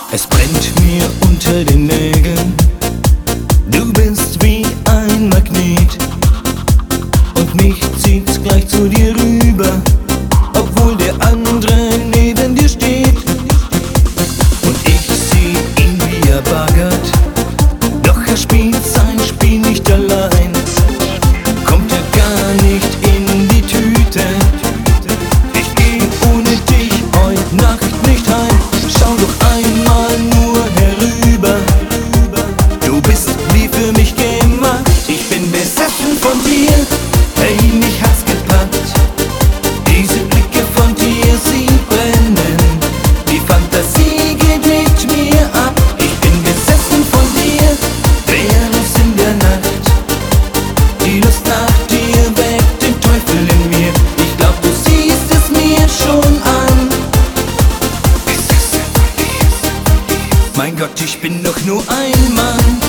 Es brennt mir unter den Nägeln, du bist wie ein Magnet und mich zieht's gleich zu dir rüber, obwohl der andere neben dir steht. Und ich seh ihn, wie er baggert, doch er spielt sein Spiel nicht allein. Kommt er gar nicht in die Tüte, ich geh ohne dich heut Nacht nicht heim. Schau doch einmal nur herüber, du bist wie für mich gemacht. Ich bin besessen von dir, hey, mich hat's gepackt. Diese Blicke von dir, sie brennen, die Fantasie geht mit mir ab. Ich bin besessen von dir, wehrlos in der Nacht. Die Lust nach dir weckt den Teufel in mir. Ich glaub, du siehst es mir schon an. Mein Gott, ich bin doch nur ein Mann.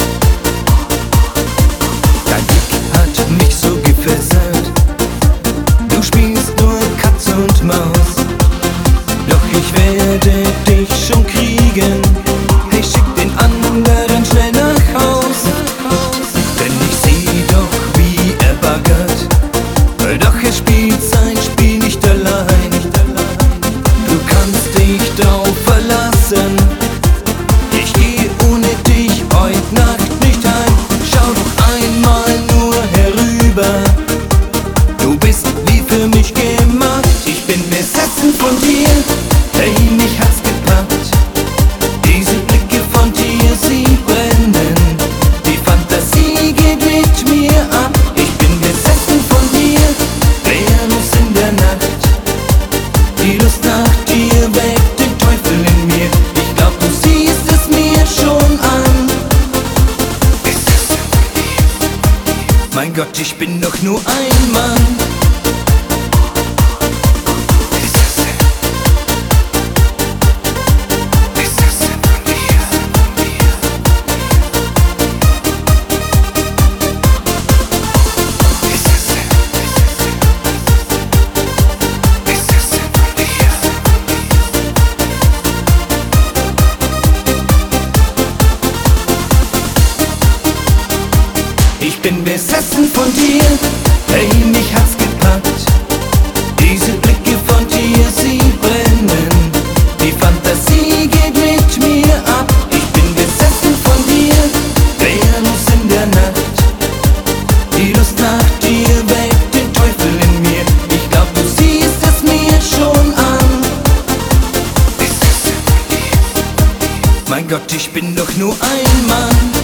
Dein Blick hat mich so gefesselt, du spielst nur Katz und Maus, doch ich werde dich schon kriegen. Hey, schick den anderen schnell nach Haus, denn ich seh doch, wie er baggert, doch er spielt sein Spiel nicht allein. Du kannst dich drauf verlassen, ich geh ohne dich heut Nacht nicht heim. Schau doch einmal nur herüber, du bist wie für mich gemacht. Ich bin besessen von dir, hey, mich hat's gepackt. Diese Blicke von dir, sie brennen, die Fantasie geht mit mir ab. Ich bin besessen von dir, wehrlos in der Nacht. Die Lust nach dir weckt den Teufel in mir. Ich glaub, du siehst es mir schon an. Mein Gott, ich bin doch nur ein Mann. Ich bin besessen von dir, hey, mich hat's gepackt. Diese Blicke von dir, sie brennen, die Fantasie geht mit mir ab. Ich bin besessen von dir, wehrlos in der Nacht. Die Lust nach dir weckt den Teufel in mir. Ich glaub, du siehst es mir schon an. Mein Gott, ich bin doch nur ein Mann.